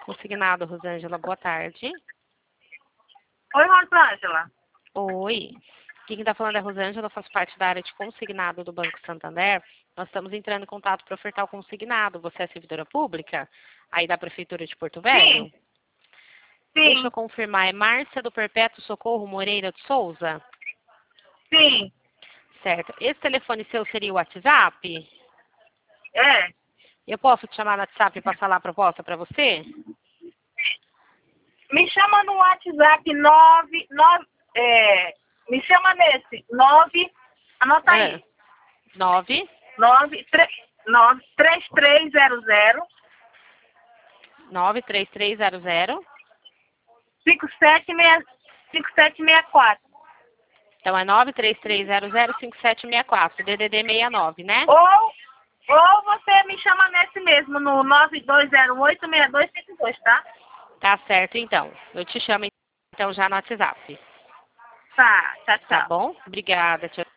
Consignado, Rosângela, boa tarde. Oi, Rosângela. Oi. Aqui quem está falando é a Rosângela, eu faço parte da área de consignado do Banco Santander. Nós estamos entrando em contato para ofertar o consignado. Você é servidora pública? Aí da Prefeitura de Porto Velho? Sim. Deixa eu Sim. confirmar, é Márcia do Perpétuo Socorro Moreira de Souza? Sim. Certo. Esse telefone seu seria o WhatsApp? É. Eu posso te chamar no WhatsApp e passar lá a proposta para você? Me chama no WhatsApp me chama nesse 9, anota É. aí. 9 3300 93300. 5764. Então é 933005764, DDD 69, né? Ou você me chama nesse mesmo, no 9208-6252, tá? Tá certo, então. Eu te chamo então já no WhatsApp. Tá, tchau, Tá tchau. bom? Obrigada, tchau.